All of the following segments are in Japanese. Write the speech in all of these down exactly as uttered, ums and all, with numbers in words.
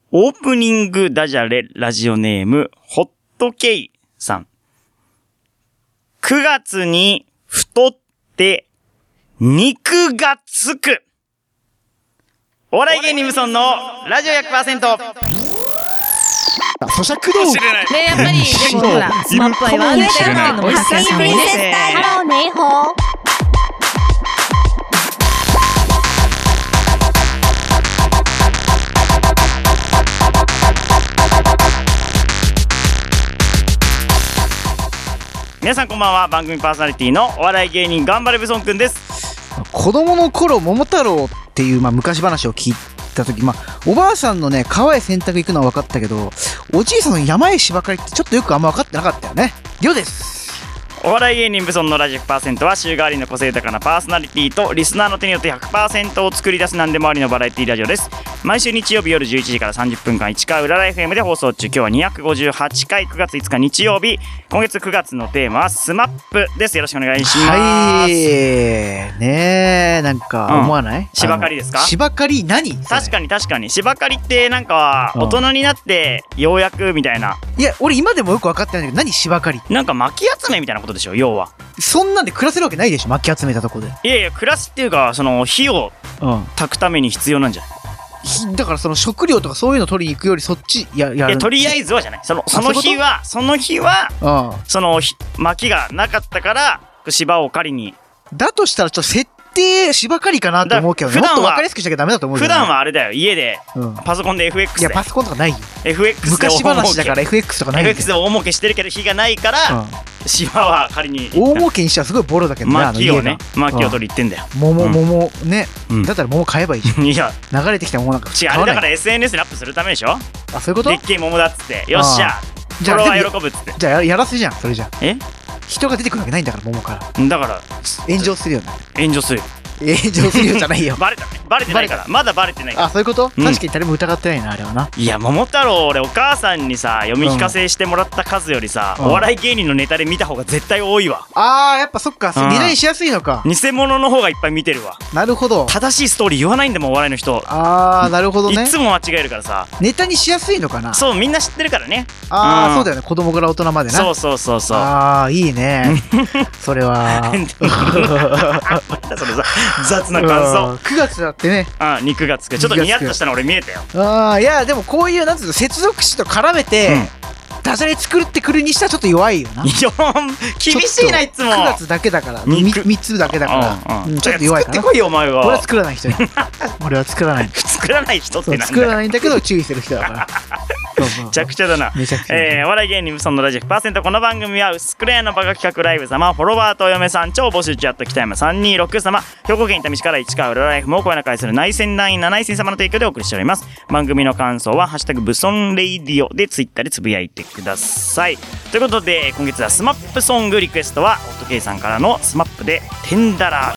オープニングダジャレラジオネーム、ホットケイさん。くがつに太って肉がつく。お笑い芸人無尊のラジオ ひゃくパーセント。 咀嚼道知れない。 ね、やっぱり、でもほら、スマップは言われてるっていうのもたくさんね。 ハローネイホー。 皆さんこんばんは。番組パーソナリティのお笑い芸人頑張れブソンくんです。 子供の頃桃太郎っていう、まあ、昔話を聞いた時、まあ、おばあさんのね川へ洗濯行くのは分かったけど、おじいさんの山へ芝刈りってちょっとよくあんま分かってなかったよね。りょうです。 お笑い芸人ブソンのラジオ ひゃくパーセント は週替わりの個性豊かなパーソナリティとリスナーの手によって ひゃくパーセント を作り出す何でもありのバラエティラジオです。毎週日曜日夜じゅういちじからさんじゅっぷんかん市川裏ラ エフエム で放送中。今日はにひゃくごじゅうはちかい、くがついつか日曜日。今月くがつのテーマはスマップです。よろしくお願いします。 はいねえ、なんか思わない、うん、 芝刈りですか？ 芝刈り何？ 確かに確かに芝刈りってなんか大人になってようやくみたいな、 うん、いや俺今でもよく分かってないんだけど、何芝刈り？ なんか巻き集めみたいなことでしょ、要は。 そんなんで暮らせるわけないでしょ、巻き集めたとこで。 いやいや、暮らすっていうか、その火を炊くために必要なんじゃない？ だからその食料とかそういうの取りに行くよりそっちややる。いやとりあえずはじゃない。そのその日はその日は、うん、その薪がなかったから芝を刈りに。だとしたらちょっと設定芝刈りかなと思うけどね。もっと分かりやすくしなきゃダメだと思うけど、ね、 普段はあれだよ、家で、うん、パソコンで エフエックス で。 いやパソコンとかないよ。 エフエックス で昔話だから エフエックス とかないよ。 エフエックス で大儲けしてるけど火がないから、うん、芝は刈りに。 大儲けにしてはすごいボロだけどね。 薪をね、薪を取り行ってんだよ。 桃桃ね、うん、だったら桃買えばいいじゃん。いや流れてきた桃なんか違う、あれだから エスエヌエス にアップするためでしょ。 あ、そういうこと？ でっけえ桃だっつってよっしゃフォロワー喜ぶっつって。 じゃあ や, やらせじゃんそれじゃん。 え人が出てくるわけないんだから桃から。だから炎上するよね。 炎上するよ。 炎上するよじゃないよ。 バレたね。バレてないから。まだバレてないから。 あ、そういうこと？確かに誰も疑ってないな、あれはな。 いや、桃太郎俺お母さんにさ読み聞かせしてもらった数よりさ、お笑い芸人のネタで見た方が絶対多いわ。 あー、やっぱそっか、ネタにしやすいのか。 偽物の方がいっぱい見てるわ。 なるほど。 正しいストーリー言わないんだもん、お笑いの人。 あー、なるほどね。 いつも間違えるからさ。 ネタにしやすいのかな。そう、 みんな知ってるからね。 あー、そうだよね。子供から大人までな。 そうそうそうそう。 あー、いいね。それは。 その雑な感想。 くがつだってね。 ああ、肉がつく。ちょっとニヤッとしたの俺見えたよ。 ああ、いやでもこういうなんつうの接続詞と絡めて、うん、ダジャレ作ってくるにしたらちょっと弱いよな。 厳しいな、いつも。 くがつだけだから。みっつだけだから。うんうん、ちょっと弱いかな。 作ってこいよお前は。 俺は作らない人や。俺は作らない。 作らない人ってなんだよ。 作らないんだけど注意する人だから。 めちゃくちゃだな。 めちゃくちゃ。 えー、お笑い芸人無尊のラジオ ひゃくパーセント。この番組は薄暗いのバカ企画ライブ様、フォロワーとお嫁さん超募集中やっと北山さんにーろく様、兵庫県伊丹市から市川裏ライフも声の会する内戦団員な内戦様の提供でお送りしております。番組の感想はハッシュタグブソンレイディオでツイッターでつぶやいてください。ということで今月はスマップソングリクエストはホットケイさんからのスマップでテンダラー。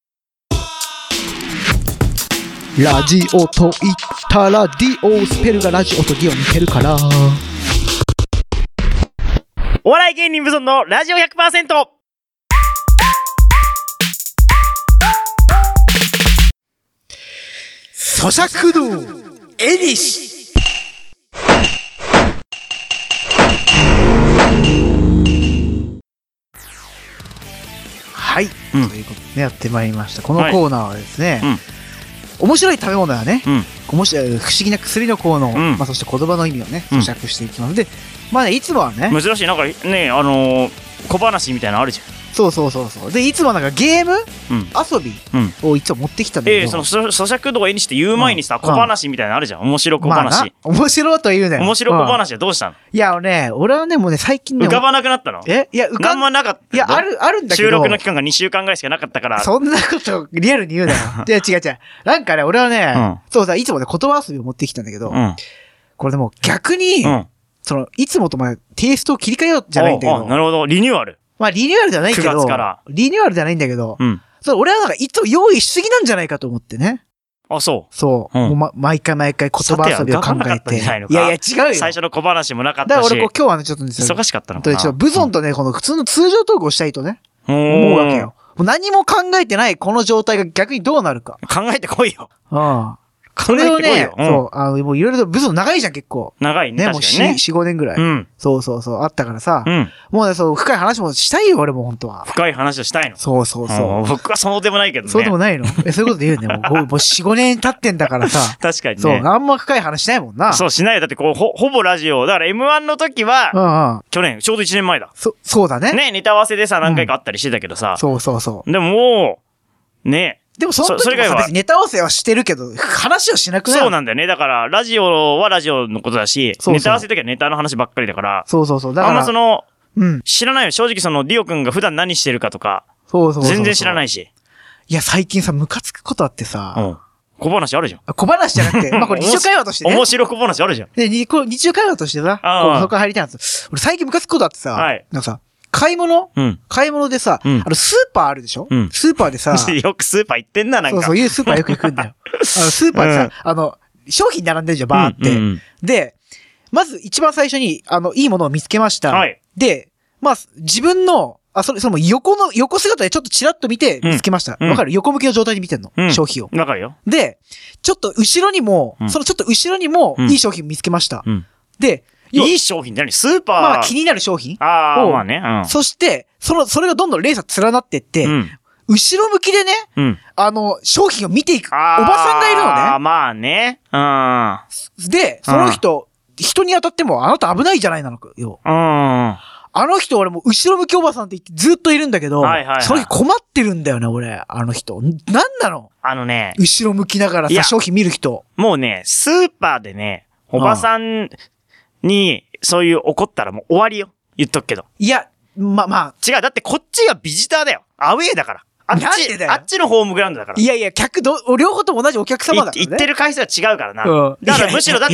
ラジオと言ったらディオ、スペルがラジオとディオに似てるから。 お笑い芸人無尊のラジオ ひゃくパーセント。 咀嚼道エニシ。はい、うん、ということで、ね、やってまいりました。このコーナーはですね、はい、うん、面白い食べ物やね、うん、面白い不思議な薬の効能、うん、まあ、そして言葉の意味をね咀嚼していきます。うん、で、まあね、いつもはね珍しいなんかね、あのー、小話みたいなのあるじゃん。 そうそうそうそう。でいつもなんかゲーム、うん、遊びをいつも持ってきたんだけど、 ええー、その咀嚼道を絵にして言う前にさ、うん、小話みたいなのあるじゃん。面白小話、まあ、 面白と言うね。 面白小話はどうしたの？ いやね、俺はねもうね最近ね浮かばなくなったの？ えいや浮かんまなかった。 いやあるあるんだけど、 収録の期間がにしゅうかんぐらいしかなかったから。 そんなことリアルに言うなよ。いや違う違う。なんかね俺はね、うん、そうさいつもね言葉遊びを持ってきたんだけど、うん、これでも逆に、うん、そのいつもとまテイストを切り替えようじゃないんだけど。 なるほど、リニューアル。 まあリニューアルじゃないけど、くがつからリニューアルじゃないんだけど、うん、そう俺はなんかいつも用意しすぎなんじゃないかと思ってね。 あ、そう。 そう。うん、もうま、毎回毎回言葉遊びを考えて。いやいや違うよ。 最初の小話もなかったし。 だから俺こう今日はねちょっとね忙しかったのかな。 ちょっとブゾンとね、うん、この普通の通常トークをしたいとね思うわけよ。もう何も考えてないこの状態が逆にどうなるか。 考えてこいよ。 うん。 それをね、 うん、 そう、あの、もういろいろと、部数長いじゃん、結構。 長いね。 ね、もうよん、ごねんぐらい。うん。そうそうそう、あったからさ。うん。もうね、そう、深い話もしたいよ、俺も本当は。 深い話をしたいの。 そうそうそう。 僕はそうでもないけどね。 そうでもないのえ、そういうことで言うね。もう、もうよん、ごねん経ってんだからさ。 確かにね。 そう、あんま深い話しないもんな。 そう、しないよ。だってこう、ほ、ほぼラジオ。だから エムワン の時は、うんうん。去年、ちょうどいちねんまえだ。 そ、そうだね。 ね、ネタ合わせでさ、何回かあったりしてたけどさ。 そうそうそう。 でももう、ね。 でもその時もさ、別にネタ合わせはしてるけど、話をしなくなる。 そうなんだよね。だから、ラジオはラジオのことだし、そうそうネタ合わせの時はネタの話ばっかりだから。 そうそうそう。だから。 あんまその、 うん。 知らないよ。正直その、ディオ君が普段何してるかとか。 そうそうそうそう。 全然知らないし。 いや、最近さ、ムカつくことあってさ。うん。 小話あるじゃん。 小話じゃなくて、まあこれ日常会話としてね。 面白小話あるじゃん。 で、日常会話としてさ、こうそこ入りたいんです。俺最近ムカつくことあってさ、はい。なんかさ、買い物、うん、買い物でさ、うん、あの、スーパーあるでしょ、うん、スーパーでさ、 よくスーパー行ってんな、なんか。 そうそう、いうスーパーよく行くんだよ。あの、スーパーでさ、うん、あの、商品並んでるじゃん、バーって、うんうん。で、まず一番最初に、あの、いいものを見つけました。はい。で、まあ、自分の、あ、それ、その横の、横姿でちょっとチラッと見て見つけました。わ、うん、かる？横向きの状態で見てんの、うん、商品を。 わかるよ。 で、ちょっと後ろにも、うん、そのちょっと後ろにも、いい商品見つけました。うん、で、 いい商品って何？スーパー。 まあ気になる商品を。 ああ、まあね。うん。 そして、その、それがどんどん連鎖連なってって、うん、後ろ向きでね、うん、あの、商品を見ていく、おばさんがいるのね。 ああ、まあね。うん。 で、その人、うん、人に当たっても、あなた危ないじゃないなのよ。うん。あの人、俺も後ろ向きおばさんって言ってずっといるんだけど、はいはいはい、その日困ってるんだよね、俺。あの人。なんなの？ あのね。 後ろ向きながらさ、商品見る人。 もうね、スーパーでね、おばさんに、そういう怒ったらもう終わりよ。言っとくけど。 いや、ま、まあ。 違う。だってこっちがビジターだよ。アウェーだから。あっち、なんでだよ。あっちのホームグラウンドだから。 いやいや、客ど、両方とも同じお客様だからね。 行ってる回数は違うからな。うん。だからむしろだって、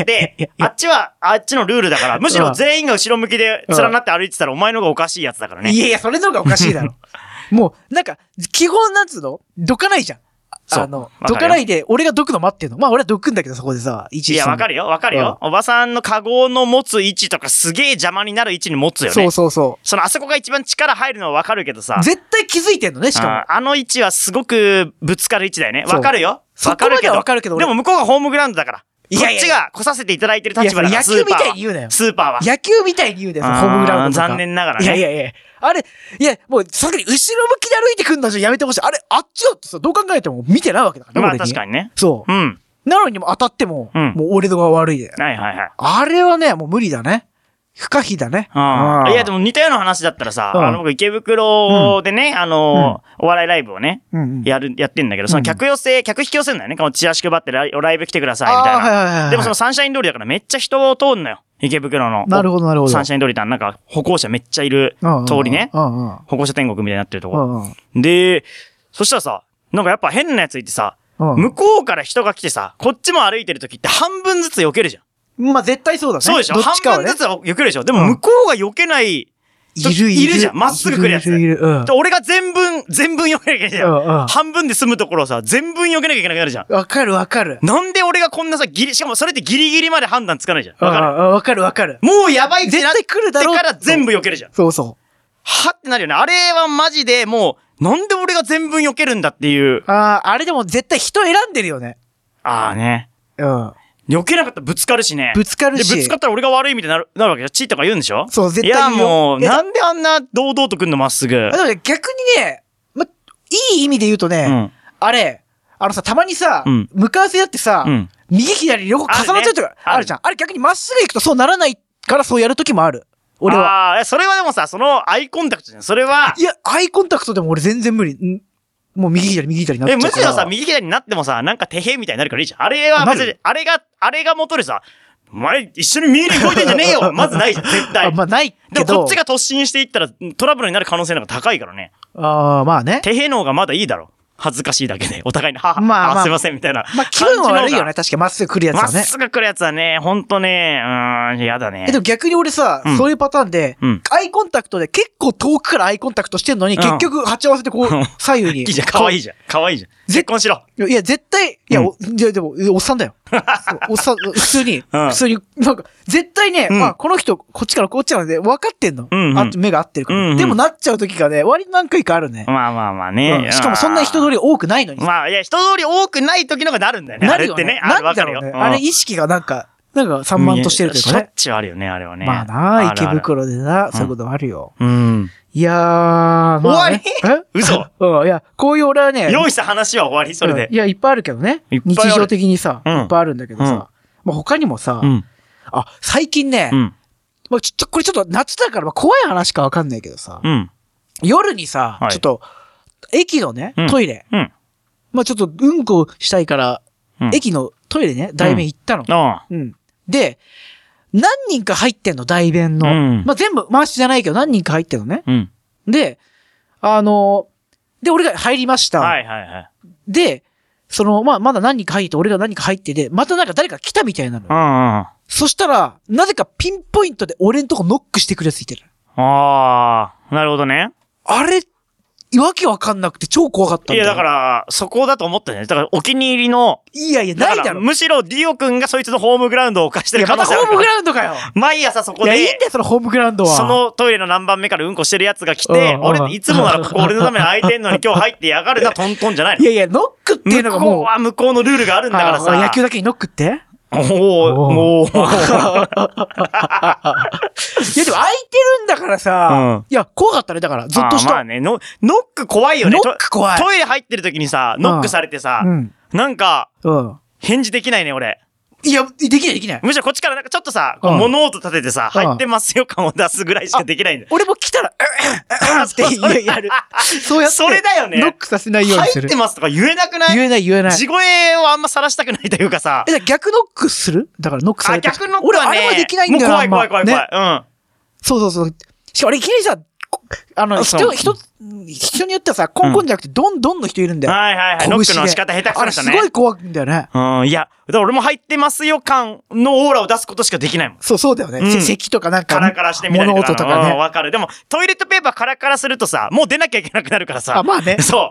あっちは、あっちのルールだから、むしろ全員が後ろ向きで連なって歩いてたらお前の方がおかしいやつだからね。 いやいや、それの方がおかしいだろ。もう、なんか、基本なんつうのどかないじゃん。あの、どかないで、俺がどくの待ってんの。まあ俺はどくんだけど、そこでさ、 位置して。いや、わかるよ、わかるよ。おばさんのカゴの持つ位置とかすげえ邪魔になる位置に持つよね。 そうそうそう。 その、あそこが一番力入るのはわかるけどさ。 絶対気づいてんのね、しかも。 あの位置はすごくぶつかる位置だよね。わかるよ。 わかるけど。わかるけど。 でも向こうがホームグラウンドだから。こっちが来させていただいてる立場だから。 野球みたいに言うなよ。 スーパーは。 野球みたいに言うなよ、ホームグラウンドとか。 残念ながらね。 いやいやいや。あれ、いや、もう、さっき後ろ向きで歩いてくんだじゃやめてほしい。あれ、あっちはってさ、どう考えても見てないわけだからね。まあ確かにね。 そう。うん。なのにも当たっても、うん、もう俺のが悪いで。 はいはいはい。 あれはね、もう無理だね。不可避だね。 ああ。いや、でも似たような話だったらさ、うん、あの、僕池袋でね、うん、あの、うん、お笑いライブをね、うん、やる、やってんだけど、その客寄せ、客引き寄せんだよね。このチラシ配ってライブ来てください、みたいな。はいはいはい。でもそのサンシャイン通りだからめっちゃ人を通んのよ。池袋の。 なるほどなるほど。 サンシャイン通りってなんか歩行者めっちゃいる通りね。歩行者天国みたいになってるとこ。で、そしたらさ、なんかやっぱ変なやついてさ、向こうから人が来てさ、こっちも歩いてる時って半分ずつ避けるじゃん。 まあ絶対そうだね。 そうでしょ、ね、半分ずつ避けるでしょ、でも向こうが避けない、いるいる。 いるじゃん。まっすぐ来るやつ。いるいる、うん、俺が全分、全分避けなきゃいけないじゃん。うんうん、半分で済むところをさ、全分避けなきゃいけなくなるじゃん。 わかるわかる。 なんで俺がこんなさ、ギリ、しかもそれってギリギリまで判断つかないじゃん。わかるわかるわかる。 もうやばいってなって来るだろうから全部避けるじゃん。 そうそう。 はってなるよね。あれはマジでもう、なんで俺が全分避けるんだっていう。 ああ、あれでも絶対人選んでるよね。 ああね。 うん。 避けなかったらぶつかるしね。 ぶつかるし。 で、ぶつかったら俺が悪いみたいになる、なるわけじゃん。チーとか言うんでしょ？ そう、絶対言う。いや、もう、なんであんな堂々と来んのまっすぐ。でもね、逆にね、ま、いい意味で言うとね、うん、あれ、あのさ、たまにさ、うん、向かわせやってさ、うん、右左両方重なっちゃうとかあるじゃん。あ, ね、あ, あれ逆にまっすぐ行くとそうならないからそうやるときもある。俺は。 ああ、それはでもさ、そのアイコンタクトじゃん。それは。 いや、アイコンタクトでも俺全然無理。んもう右左右左になっちゃうから。 え、むしろさ、右左になってもさ、なんか手へみたいになるからいいじゃん。あれは別に、あれが、あれが元でさ、お前一緒に右に動いてんじゃねえよまずないじゃん、絶対。 あ、まあないけど。 でもこっちが突進していったらトラブルになる可能性の方が高いからね。 ああ、まあね。 手への方がまだいいだろ。恥ずかしいだけで。お互いに、はは、まあ、まあ、すいませんみたいな。 まあ気分は悪いよね。確かまっすぐ来るやつはね。 まっすぐ来るやつはね、ほんとね、うーん、やだね。 え、でも逆に俺さ、うん、そういうパターンで、うん、アイコンタクトで結構遠くからアイコンタクトしてんのに、うん、結局鉢合わせてこう、左右に。 いいじゃん、可愛いじゃん。可愛いじゃん。結婚しろ。 いや、絶対、 いや、おじゃでも、おっさんだよ。おっさん、普通に、普通に、なんか、絶対ね、まあ、この人、こっちからこっちなので、分かってんの。あと目が合ってるから。でも、なっちゃう時がね、割と何回かあるね。 まあまあまあね。 しかも、そんな人通り多くないのに。 まあ、いや、人通り多くない時のがなるんだよね。 なるよね。 あれってね。 なんだろうね。あれ、意識がなんか、なんか散漫としてるというかね。 しょっちゅうあるよね、あれはね。 まあな、池袋でな、そういうことあるよ。 うん。 いやー、 終わりえ嘘うん、いや、こういう俺はね。 用意した話は終わりそれで。 いや、いっぱいあるけどね。日常的にさ、いっぱいあるんだけどさ。まあ他にもさ、あ、最近ね、まあちょっと、これちょっと夏だから怖い話かわかんないけどさ、夜にさ、ちょっと、駅のね、トイレ。まあちょっとうんこしたいから、駅のトイレね、代弁行ったの。うん。で、何人か入ってんの、代弁の。うん、まあ、全部回しじゃないけど何人か入ってんのね。うん、で、あの、で、俺が入りました。はいはいはい。で、その、まあ、まだ何人か入って、俺が何人か入ってで、またなんか誰か来たみたいなのよ。うんうん、そしたら、なぜかピンポイントで俺んとこノックしてくるやついてる。 ああ、なるほどね。 あれ、わけわかんなくて超怖かったんだよ。 いや、だから、そこだと思ったね。だから、お気に入りの。 いやいや、ないだろ。 むしろ、ディオ君がそいつのホームグラウンドを犯してる可能性ある。 いや、またホームグラウンドかよ。 毎朝そこで。 いや、いいんだよ、そのホームグラウンドは。 そのトイレの何番目からうんこしてるやつが来て、俺、いつもならここ俺のために空いてんのに今日入ってやがるな、トントンじゃないの。 いやいや、ノックっていうのがもう。 向こうは向こうのルールがあるんだからさ。 野球だけにノックっておおもう。いや、でも空いてるんだからさ、いや、怖かったね、だから、ずっとした。 まあね、ノック怖いよね。 ノック怖い。 トイレ入ってる時にさ、ノックされてさ、なんか、返事できないね、俺。 いや、できないできない。 むしろこっちからなんかちょっとさ、物音立ててさ、入ってますよ感を出すぐらいしかできないんだよ。 俺も来たら、うん、うんってやる。そうやって。 それだよね。 ノックさせないようにする。 入ってますとか言えなくない？ 言えない言えない。 地声をあんま晒したくないというかさ。 え、じゃ逆ノックする？だからノックされて。 あ、逆ノックはね。 俺あれはできないんだよ。 もう怖い怖い怖い怖い。うん。 そうそうそう。しかも俺いきなりさ、あの、人、人、人によってはさ、コンコンじゃなくて、どんどんの人いるんだよ。 はいはいはい。ノックの仕方下手くそだったね。 あれすごい怖いんだよね。 うん、いや、だから俺も入ってますよ感のオーラを出すことしかできないもん。 そう、そうだよね。咳とかなんか。 カラカラしてみたりとか。 物音とかね。 わかる。でも、トイレットペーパーカラカラするとさ、もう出なきゃいけなくなるからさ。 あ、まあね。 そう。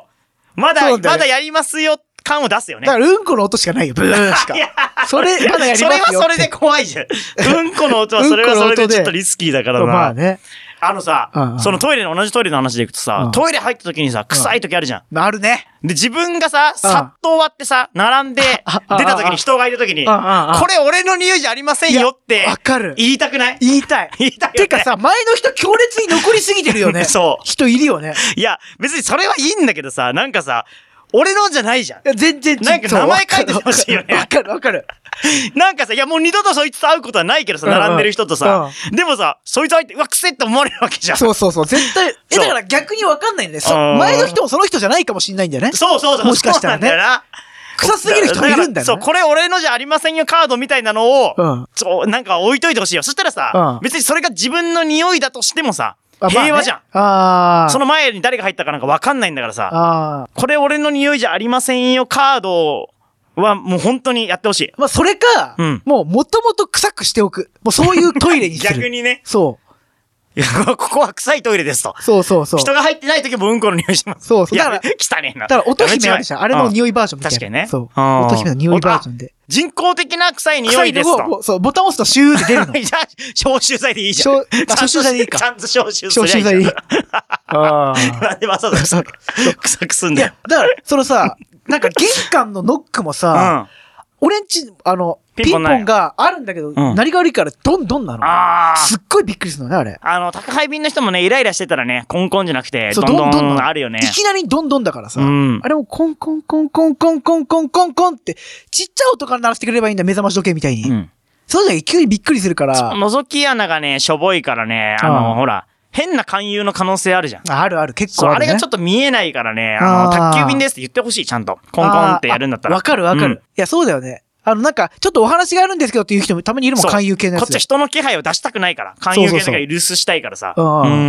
まだ、まだやりますよ感を出すよね。 だから、うんこの音しかないよ。ブーンしか。それ、まだやりますよ。 それはそれで怖いじゃん。うんこの音はそれはそれでちょっとリスキーだからな。 まあね。 あのさ、そのトイレの同じトイレの話でいくとさ、トイレ入った時にさ、臭い時あるじゃん。 あるね。 で、自分がさ、さっと終わってさ、並んで、出た時に人がいる時に、これ俺の匂いじゃありませんよって、 わかる。 言いたくない？ 言いたい。 言いたい。 てかさ、前の人強烈に残りすぎてるよね。 そう。 人いるよね。 いや、別にそれはいいんだけどさ、なんかさ、俺のじゃないじゃん。 全然違う。 なんか名前書いてほしいよね。 わかるわかる。 なんかさ、いやもう二度とそいつと会うことはないけどさ、並んでる人とさ。でもさ、そいつ入って、うわ、くせって思われるわけじゃん。 そうそうそう。絶対、え、だから逆にわかんないんだよ。前の人もその人じゃないかもしんないんだよね。 そうそうそう。 もしかしたらね。臭すぎる人いるんだよね。 そう、これ俺のじゃありませんよカードみたいなのを、そう、なんか置いといてほしいよ。そしたらさ、別にそれが自分の匂いだとしてもさ、平和じゃん。ああ。その前に誰が入ったかなんかわかんないんだからさ。ああ。これ俺の匂いじゃありませんよカードはもう本当にやってほしい。 まあそれか、うん、もうもともと臭くしておく。もうそういうトイレにする。 逆にね。 そう。 いや、ここは臭いトイレですと。 そうそうそう。 人が入ってない時もうんこの匂いします。 そうそう。 だから、汚ねえな。 だから、音姫あるじゃん。あれの匂いバージョンみたいな。 確かにね。 そう。音姫の匂いバージョンで。 人工的な臭い匂いですと。 そう、ボタン押すとシューって出るの。 じゃあ、消臭剤でいいじゃん。 消臭剤でいいか。 ちゃんと消臭する。消臭剤でいい。 ああ。なんでわざわざ臭くすんだよ。 だから、そのさ、なんか玄関のノックもさ、俺んち、あの、ピンポンがあるんだけど、何が悪いからどんどんなの。すっごいびっくりするのね、あれ。 あの、宅配便の人もね、イライラしてたらね、コンコンじゃなくて、どんどんどんあるよね。 いきなりどんどんだからさ、あれもコンコンコンコンコンコンコンコンコンって、ちっちゃい音から鳴らしてくれればいいんだ、目覚まし時計みたいに。そうじゃ急にびっくりするから。 覗き穴がね、しょぼいからね、あの、ほら、変な勧誘の可能性あるじゃん。 あるある、結構ある、ね。 そう、あれがちょっと見えないからね、あの、宅急便ですって言ってほしい、ちゃんと。コンコンってやるんだったら。 わかるわかる。いや、そうだよね。あの、なんか、ちょっとお話があるんですけどっていう人もたまにいるもん、勧誘系のやつ。 こっちは人の気配を出したくないから。勧誘系のが留守したいからさ。うん。 い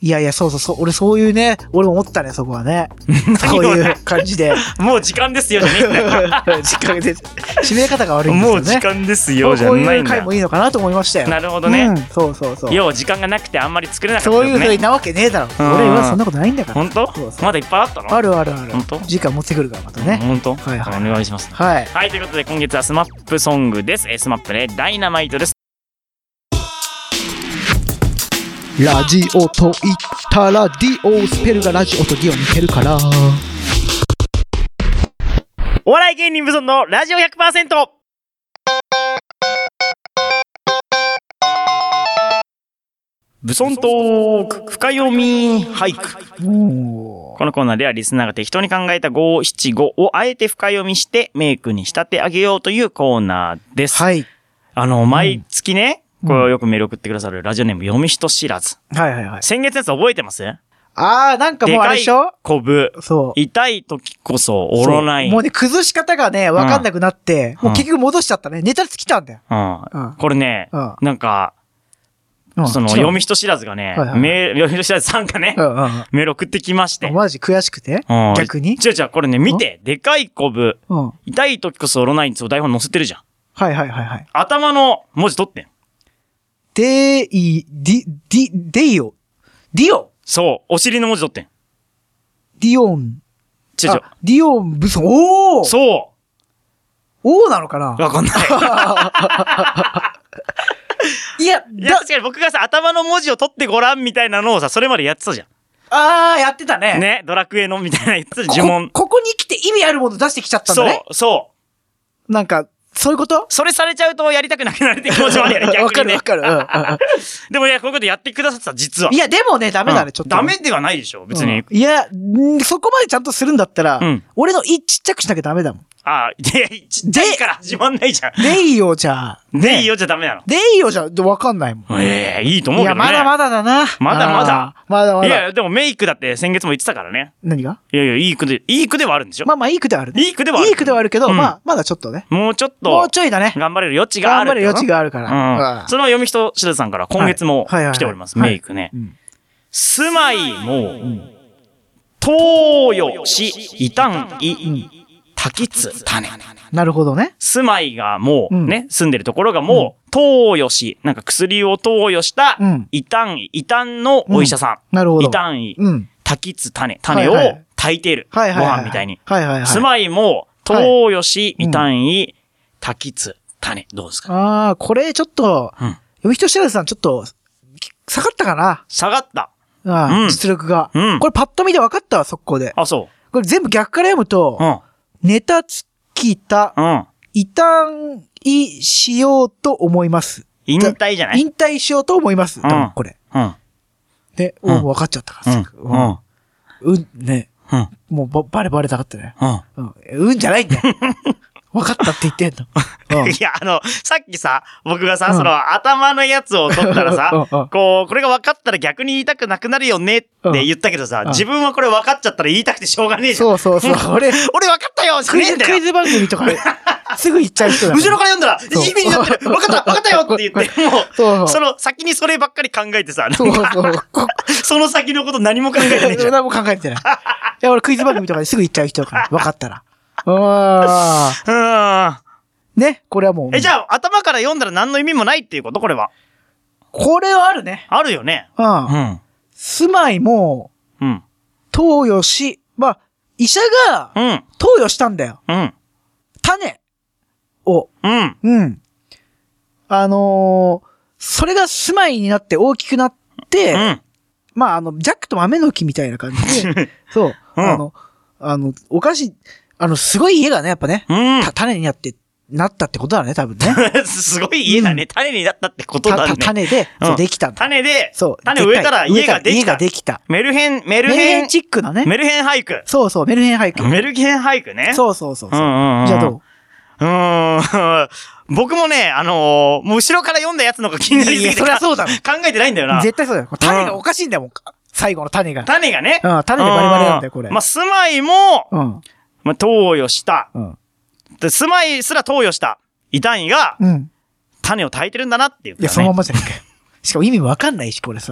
いやいや、そうそうそう。俺そういうね、俺も思ったね、そこはね。そういう感じで。 もう時間ですよじゃねえんだよ。 時間で、締め方が悪いんですよね。 もう時間ですよじゃないんだよ。 こういう回もいいのかなと思いましたよ。 なるほどね。 うん、そうそうそう。 要は時間がなくてあんまり作れなかったそういうふうなわけねえだろ。俺はそんなことないんだから。 本当？ そうそうまだいっぱいあったの？ あるあるある。 本当？ 時間持ってくるからまたね。 本当？ はいはい。 お願いします。 はい。 はい、ということで今月はスマップソングです。スマップでダイナマイトです。 ラジオと言ったらディオ、スペルがラジオとディオ似てるから。 お笑い芸人ブソンのラジオ ひゃくパーセント。 ブソントーク深読み俳句。このコーナーではリスナーが適当に考えた五七五をあえて深読みしてメイクに仕立て上げようというコーナーです。 はい。 あの毎月ね、 うん、 これをよくメール送ってくださるラジオネーム読み人知らず。 はいはいはい。 先月のやつ覚えてます？ あー、なんかもうあれでしょ？ でかいこぶ。 そう。 痛い時こそオロナイン。 もうね、崩し方がね、わかんなくなって、うん、もう結局戻しちゃったね。ネタつきたんだよ。 うん。うん、これね、うん、なんか、うん、その、読み人知らずがね、はいはい、メール、読み人知らずさんがね、うんうん、メール送ってきまして。 マジ悔しくて、うん、逆に違う違う、これね、見て、でかいこぶ、うん、痛い時こそオロナインって台本載せてるじゃん。 はいはいはいはい。 頭の文字取ってん。 デイ、ディ、ディ、デイオ。ディオそう、お尻の文字取ってん。 ディオン。 違う違う。 ディオン、ブソン、おーそうおーなのかなわかんない。 いや、 いや、確かに僕がさ、頭の文字を取ってごらんみたいなのをさ、それまでやってたじゃん。 あー、やってたね。 ね、ドラクエのみたいなやつ、呪文こ。ここに来て意味あるもの出してきちゃったんだね。 そう、そう。 なんか、そういうこと？ それされちゃうとやりたくなくなるって気持ちもあるよね、逆にね。 わかるわかる。うん、 でもいや、こういうことやってくださった、実は。 いや、でもね、ダメだね、うん、ちょっと、ね。 ダメではないでしょ、別に。 うん、いや、そこまでちゃんとするんだったら、うん、俺のいちっちゃくしなきゃダメだもん。 ああ、で、ちっちゃいから始まんないじゃん。 デイヨじゃ。 デイヨじゃダメなの。 デイヨじゃ、わかんないもん。 ええー、いいと思うけどね。 いや、まだまだだな。 まだまだ。 まだまだ。 いや、でもメイクだって先月も言ってたからね。 何が？ いやいや、いい句で、いい句ではあるんでしょ？ まあまあ、いい句ではある。 いい句ではある。 いい句ではあるけど、うん、まあ、まだちょっとね。 もうちょっと。 もうちょいだね。 頑張れる余地がある。 頑張れる余地があるから。 うん。その読み人しずさんから今月も来ております。メイクね。住まいも、東洋し、いたんい、滝津種。 なるほどね。 住まいがもうね、うん、住んでるところがもう、投与し、なんか薬を投与した、異端医、異端のお医者さん。うん、 なるほど。 異端医、うん、滝津種、種を炊いている。はいはい、ご飯みたいに。 はいはいはい。 住まいも、投与し、異端医、滝津種。どうですか？ ああ、これちょっと、うん、読み人知らずさんちょっと、下がったかな？ 下がった。 ああ、うん、実力が。うん。これパッと見で分かったわ、速攻で。 あ、そう。 これ全部逆から読むと、うん。ネタつきた、うん。異端医しようと思います。 引退じゃない？ 引退しようと思います。多分これ。うん。で、うん、分かっちゃったから、うん。うん、ね。うん。もうバレバレたかったね。うん。うんじゃないんだよ。分かったって言ってんの。 うん、いや、あの、さっきさ、僕がさ、うん、その、頭のやつを取ったらさ、こう、これが分かったら逆に言いたくなくなるよねって言ったけどさ、うん、自分はこれ分かっちゃったら言いたくてしょうがねえじゃん。 そうそうそう。 俺、俺分かったよクイズ、クイズ番組とかすぐ言っちゃう人だ。 後ろから読んだら、意味になってる分かった分かったよって言って、もう、そうその、先にそればっかり考えてさ、そうそう。その先のこと何も考えてないじゃん。 何も考えてない。いや、俺クイズ番組とかですぐ言っちゃう人だから、分かったら。ああ。ね、これはもう。 え、じゃあ、頭から読んだら何の意味もないっていうことこれは。 これはあるね。 あるよね。 うん。うん。住まいも、うん。投与し、まあ、医者が、うん。投与したんだよ。うん。種を。うん。うん。あのー、それが住まいになって大きくなって、うん。まあ、あの、ジャックと豆の木みたいな感じで、そう。うん。あの、あの、お菓子、あの、すごい家がね、やっぱね、うん、種になって、なったってことだね、多分ね。 すごい家だね、うん、種になったってことだね。 種で、そう、うん、できたんだ。 種で、 そう、 種植えたら家ができた。 家ができた。 メルヘン、メルヘン。 メルヘンチックなね。 メルヘン俳句。 そうそう、メルヘン俳句。 メルヘン俳句ね。 そうそうそうそう。 うんうんうん、 じゃあどう？ うーん。僕もね、あのー、もう後ろから読んだやつのが気になりすぎて。 いや、そりゃそうだろ。 考えてないんだよな。 絶対そうだよ。種がおかしいんだよ、もん。最後の種が。 種がね。 うん、種でバリバリなんだよ、これ。 まあ、住まいも、うん。まあ、投与した。うん。で、住まいすら投与した。異端医が、うん。種を炊いてるんだなっていう、ね。 いや、そのままじゃねえかよ。しかも意味わかんないし、これさ。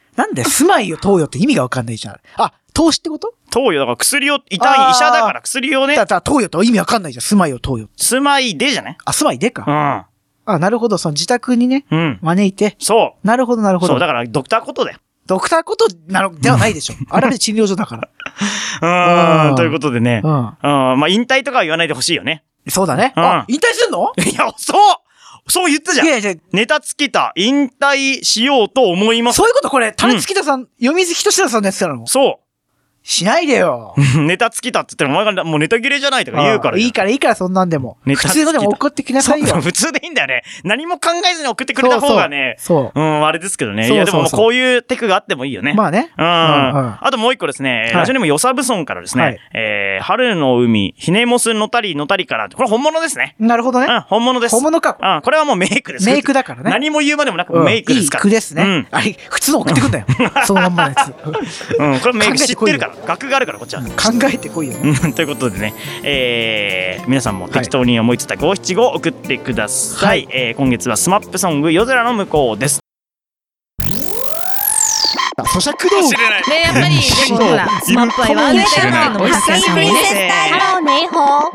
なんで住まいを投与って意味がわかんないじゃん。あ、投資ってこと？ 投与だから薬を、痛い医者だから薬をね。 だから投与と意味わかんないじゃん。住まいを投与。 住まいでじゃね。 あ、住まいでか。 うん。 あ、なるほど。その自宅にね、 うん。 招いて。 そう。 なるほど、なるほど。 そう、だからドクターコトだよ。 ドクターコトなの、ではないでしょ。あれは診療所だから。うん。ということでね。 うん。うん。 まあ、引退とかは言わないでほしいよね。 そうだね。 うん。 あ、引退すんの？ いや、そうそう言ったじゃん。 いやいや、 ネタつきた、引退しようと思います。 そういうことこれ、種月田さん、読水仁志さんのやつなの？ そう。 しないでよ。 ネタつきたって言ったら、お前がもうネタ切れじゃないとか言うから。 いいからいいからそんなんでも。普通のでも送ってきなさいよ。 普通でいいんだよね。何も考えずに送ってくれた方がね。 そう。 うん、あれですけどね。いや、でもこういうテクがあってもいいよね。 まあね。 うん。あともう一個ですね。ラジオネームヨサブソンからですね。えー、春の海、ヒネモスのたりのたりから。これ本物ですね。 なるほどね。 うん、本物です。 本物か。 うん、これはもうメイクです。 メイクだからね。 何も言うまでもなくメイクですから。 いい句ですね。うん。あれ、普通の送ってくんだよ。そのまんまのやつ。 うん、これメイク知ってるから。学があるから、こっちは。 考えてこいよ。 ということでね、えー、皆さんも適当に思いついた五七五送ってください。はい、えー、今月はスマップソング夜空の向こうです。 咀嚼道具。 ね、やっぱりでもほらスマップは言わないっていうのも発見されて。 ハローネイホー。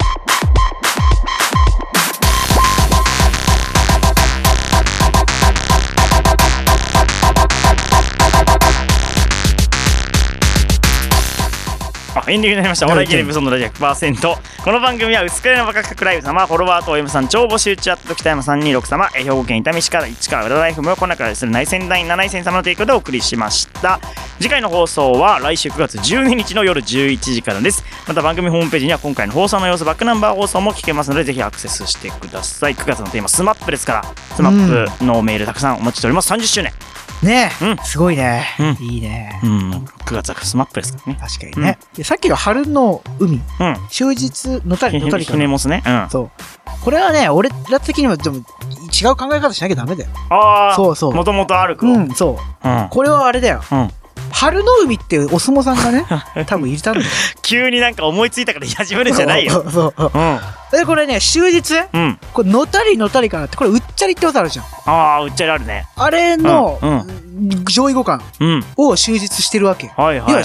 エンディングになりました。お笑い芸人ブソンのラジオ ひゃくパーセント。この番組は薄くれのバカ角ライブ様、フォロワーとお嫁さん超募集中アット北山さんにーろく様、兵庫県伊丹市から市川浦ライフムをこなからする内戦第なない戦様の提供でお送りしました。次回の放送は来週くがつじゅうににちの夜じゅういちじからです。また番組ホームページには今回の放送の様子、バックナンバー放送も聞けますのでぜひアクセスしてください。くがつのテーマスマップですから、スマップのメールたくさんお待ちしております。さんじゅっしゅうねんねえ、 うん、 すごいね、 うん、 いいね、 うん、くがつはスマップですからね。 確かにね、うん、でさっきの春の海、うん、終日のたりのたりかひねもすね、うん、 そうこれはね俺ら的にはでも違う考え方しなきゃダメだよ。 ああ、 そうそう、 もともとある子、 うん、そう、うん、これはあれだよ、うん、春の海ってお相撲さんがね多分いたんだよ急になんか思いついたから言い始めるんじゃないよ。 そうそうそう、うん、でこれね終日、うん、これのたりのたりかなって、これうっちゃりってことあるじゃん。 ああ、うっちゃりあるね。 あれの、うんうん、上位互換を終日してるわけ、うん、はいはいはい、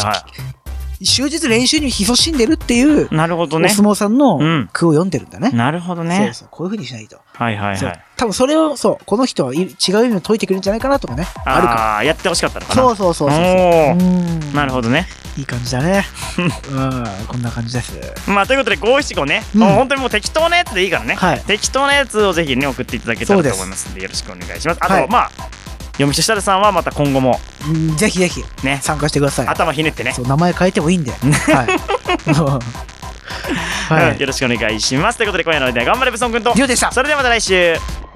終日練習に勤しんでるっていう、なるほどね、お相撲さんの句を読んでるんだね、うん、なるほどね。そうそう、こういう風にしないと。はいはいはい。多分それを、そう、この人は違う意味を解いてくれるんじゃないかなとかね、あるから。ああ、やってほしかったのかな。そうそうそうそう。おー、なるほどね。いい感じだね。うん、こんな感じです。まあということでごしちごね、うん、もう本当にもう適当なやつでいいからね、はい、適当なやつをぜひね送っていただけたらと思いますのでよろしくお願いします。あと、はい、まあ読み手したるさんはまた今後も、うん、ぜひぜひね参加してください。頭ひねってね、そう名前変えてもいいんで、はいはい、よろしくお願いします。ということで今夜のお相手は頑張れブソン君とリオでした。それではまた来週。